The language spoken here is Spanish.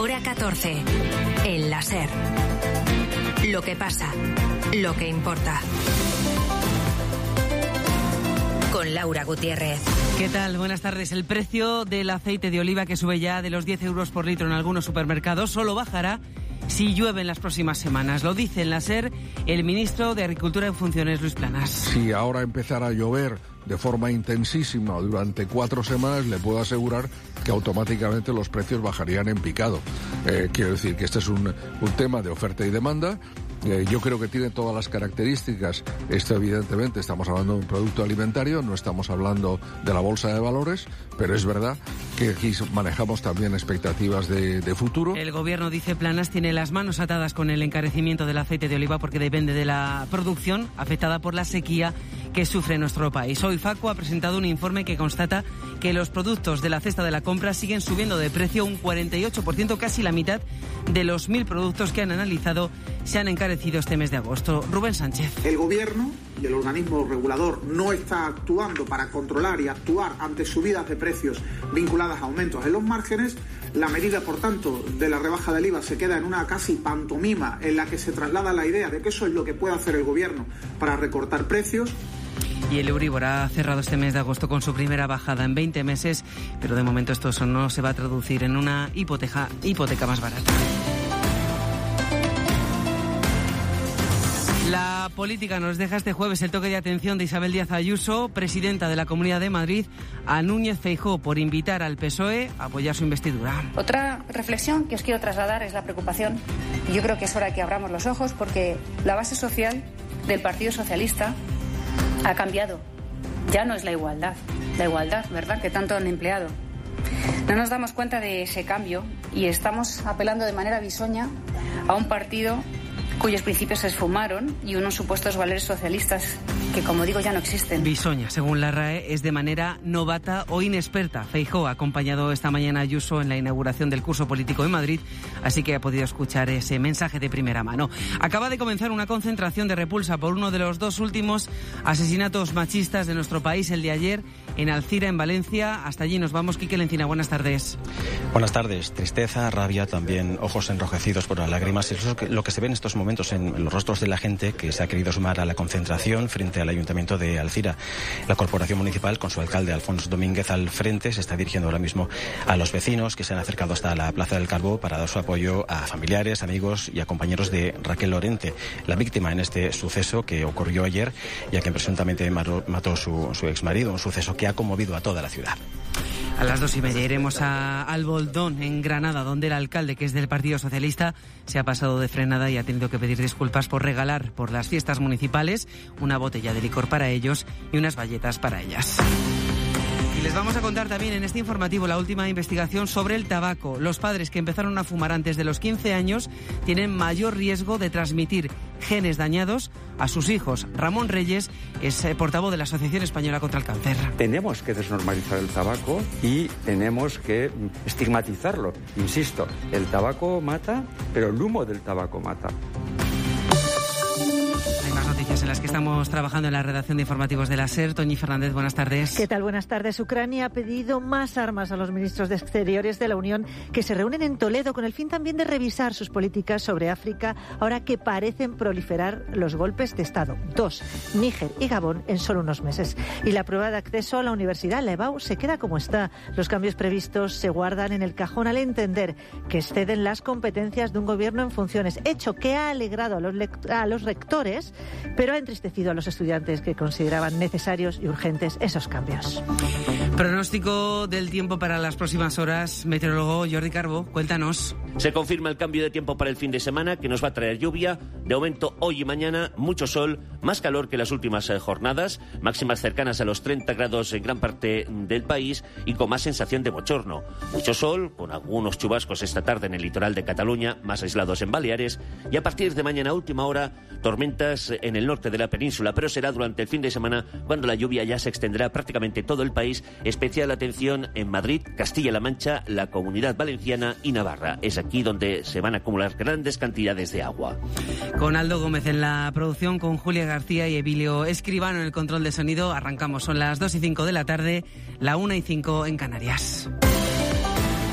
Hora 14. El La SER. Lo que pasa, lo que importa. Con Laura Gutiérrez. ¿Qué tal? Buenas tardes. El precio del aceite de oliva, que sube ya de los 10 euros por litro en algunos supermercados, solo bajará si llueve en las próximas semanas. Lo dice en la SER el ministro de Agricultura en funciones, Luis Planas. Si ahora empezara a llover de forma intensísima durante 4 semanas, le puedo asegurar que automáticamente los precios bajarían en picado. Quiero decir que este es un tema de oferta y demanda. Yo creo que tiene todas las características. Esto, evidentemente, estamos hablando de un producto alimentario, no estamos hablando de la bolsa de valores, pero es verdad que aquí manejamos también expectativas de futuro. El gobierno, dice Planas, tiene las manos atadas con el encarecimiento del aceite de oliva porque depende de la producción afectada por la sequía que sufre nuestro país. Hoy Facua ha presentado un informe que constata que los productos de la cesta de la compra siguen subiendo de precio un 48%, casi la mitad de los 1.000 productos que han analizado se han encarecido este mes de agosto. Rubén Sánchez. El gobierno y el organismo regulador no está actuando para controlar y actuar ante subidas de precios vinculadas a aumentos en los márgenes. La medida, por tanto, de la rebaja del IVA se queda en una casi pantomima en la que se traslada la idea de que eso es lo que puede hacer el gobierno para recortar precios. Y el Euribor ha cerrado este mes de agosto con su primera bajada en 20 meses, pero de momento esto no se va a traducir en una hipoteca más barata. La política nos deja este jueves el toque de atención de Isabel Díaz Ayuso, presidenta de la Comunidad de Madrid, a Núñez Feijóo por invitar al PSOE a apoyar su investidura. Otra reflexión que os quiero trasladar es la preocupación, y yo creo que es hora que abramos los ojos, porque la base social del Partido Socialista ha cambiado. Ya no es la igualdad, ¿verdad?, que tanto han empleado. No nos damos cuenta de ese cambio y estamos apelando de manera bisoña a un partido cuyos principios se esfumaron y unos supuestos valores socialistas que, como digo, ya no existen. Bisoña, según la RAE, es de manera novata o inexperta. Feijóo ha acompañado esta mañana a Ayuso en la inauguración del curso político en Madrid, así que ha podido escuchar ese mensaje de primera mano. Acaba de comenzar una concentración de repulsa por uno de los 2 últimos asesinatos machistas de nuestro país, el de ayer en Alcira, en Valencia. Hasta allí nos vamos. Quique Lencina, buenas tardes. Buenas tardes. Tristeza, rabia, también ojos enrojecidos por las lágrimas. Eso es lo que se ve en estos momentos en los rostros de la gente que se ha querido sumar a la concentración frente al Ayuntamiento de Alcira. La Corporación Municipal, con su alcalde Alfonso Domínguez al frente, se está dirigiendo ahora mismo a los vecinos que se han acercado hasta la Plaza del Carbó para dar su apoyo a familiares, amigos y a compañeros de Raquel Lorente, la víctima en este suceso que ocurrió ayer y a quien presuntamente mató su exmarido, un suceso que ha conmovido a toda la ciudad. A las 2:30 iremos al Boldón, en Granada, donde el alcalde, que es del Partido Socialista, se ha pasado de frenada y ha tenido que pedir disculpas por regalar por las fiestas municipales una botella de licor para ellos y unas bayetas para ellas. Y les vamos a contar también en este informativo la última investigación sobre el tabaco. Los padres que empezaron a fumar antes de los 15 años tienen mayor riesgo de transmitir genes dañados a sus hijos. Ramón Reyes es portavoz de la Asociación Española contra el Cáncer. Tenemos que desnormalizar el tabaco y tenemos que estigmatizarlo. Insisto, el tabaco mata, pero el humo del tabaco mata. Noticias en las que estamos trabajando en la redacción de informativos de la SER. Toñi Fernández, buenas tardes. ¿Qué tal? Buenas tardes. Ucrania ha pedido más armas a los ministros de Exteriores de la Unión que se reúnen en Toledo con el fin también de revisar sus políticas sobre África, ahora que parecen proliferar los golpes de Estado. 2, Níger y Gabón en solo unos meses. Y la prueba de acceso a la universidad, la EBAU, se queda como está. Los cambios previstos se guardan en el cajón al entender que exceden las competencias de un gobierno en funciones, hecho que ha alegrado a los rectores, pero ha entristecido a los estudiantes que consideraban necesarios y urgentes esos cambios. Pronóstico del tiempo para las próximas horas. Meteorólogo Jordi Carbó, cuéntanos. Se confirma el cambio de tiempo para el fin de semana, que nos va a traer lluvia. De momento, hoy y mañana, mucho sol, más calor que las últimas jornadas, máximas cercanas a los 30 grados en gran parte del país y con más sensación de bochorno. Mucho sol, con algunos chubascos esta tarde en el litoral de Cataluña, más aislados en Baleares, y a partir de mañana última hora, tormentas en el norte de la península, pero será durante el fin de semana cuando la lluvia ya se extenderá prácticamente todo el país. Especial atención en Madrid, Castilla-La Mancha, la Comunidad Valenciana y Navarra. Es aquí donde se van a acumular grandes cantidades de agua. Con Aldo Gómez en la producción, con Julia García y Emilio Escribano en el control de sonido, arrancamos. Son las 2:05 de la tarde, la 1:05 en Canarias.